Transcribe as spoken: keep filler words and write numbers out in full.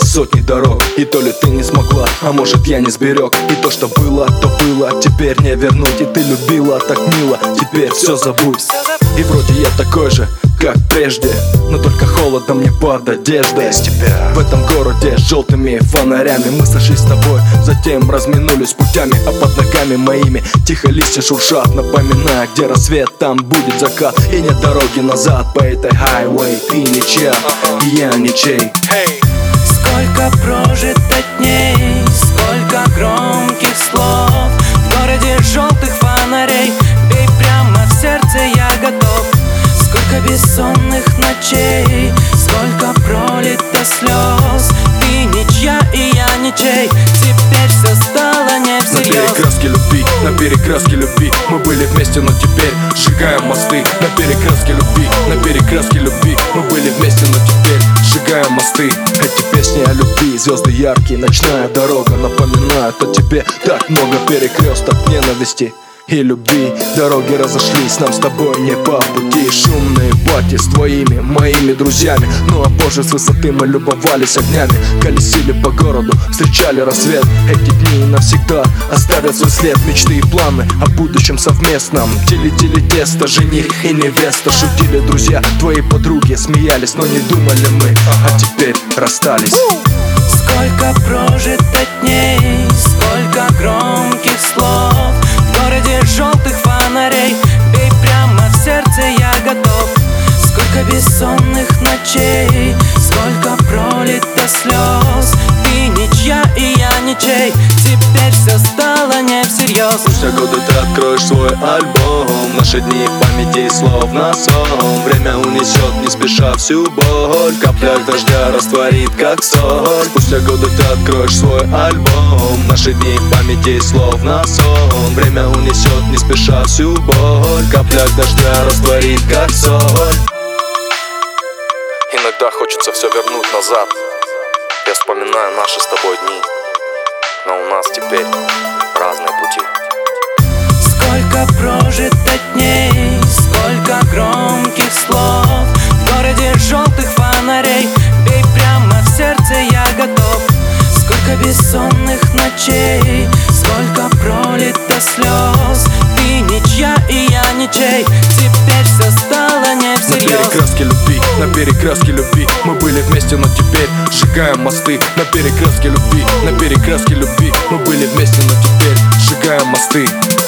сотни дорог. И то ли ты не смогла, а может я не сберег. И то, что было, то было, теперь не вернуть. И ты любила так мило, теперь все забудь. И вроде я такой же, как прежде, но только холодно мне под одеждой. В этом городе с желтыми фонарями мы сошлись с тобой, затем разминулись путями. А под ногами моими тихо листья шуршат, напоминая, где рассвет, там будет закат. И нет дороги назад по этой хайвей. Ты ничья, и я ничей. Сколько прожито дней, сколько громких слов в городе желтых фонарей. Бей прямо в сердце, я готов. Сколько бессонных ночей, сколько пролито слез. Ты ничья, и я ничей. Теперь все стало не всерьез. На перекрестке любви, на перекрестке любви мы были вместе, но теперь сжигаем мосты. На перекрестке любви, на перекрестке любви мы были вместе, но теперь сжигаем мосты. Эти песни о любви, звезды яркие, ночная дорога напоминают о тебе. Так много перекресток ненависти и любви. Дороги разошлись, нам с тобой не по пути. Шумные пати с твоими, моими друзьями. Ну а позже с высоты мы любовались огнями. Колесили по городу, встречали рассвет. Эти дни навсегда оставят свой след. Мечты и планы о будущем совместном. Тили-тили тесто, жених и невеста. Шутили друзья, твои подруги смеялись, но не думали мы, а теперь расстались. Сколько прожито дней, сколько громких слов в городе желтых фонарей. Бей прямо в сердце, я готов. Сколько бессонных ночей, сколько пролито слез. Ты ничья, и я ничей. Теперь все стало не всерьез. Спустя годы ты откроешь свой альбом. Наши дни в памяти словно сон. Время унесет не спеша всю боль. В каплях дождя растворит как соль. Спустя годы ты откроешь свой альбом. Наши дни в памяти словно сон. Время унесет не спеша всю боль. В каплях дождя растворит как соль. Иногда хочется все вернуть назад. Я вспоминаю наши с тобой дни, но у нас теперь разные пути. Сколько прожито дней, сколько громких слов в городе желтых фонарей. Бей прямо в сердце, я готов. Сколько бессонных ночей, сколько пролито слез. Ты ничья, и я ничей. Теперь все стало не всерьез. На перекрестке любви, на перекрестке любви мы были вместе, но теперь сжигаем мосты. На перекрестке любви, на перекрестке любви мы были вместе, но теперь сжигаем мосты.